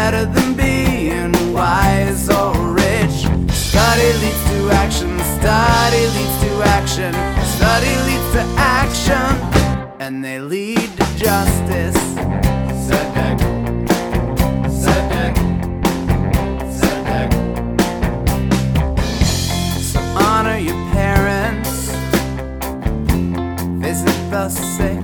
better than being wise or rich. Study leads to action, study leads to action, study leads to action, and they lead to justice. Sadek, Sadek, Sadek. So honor your parents, visit the sick,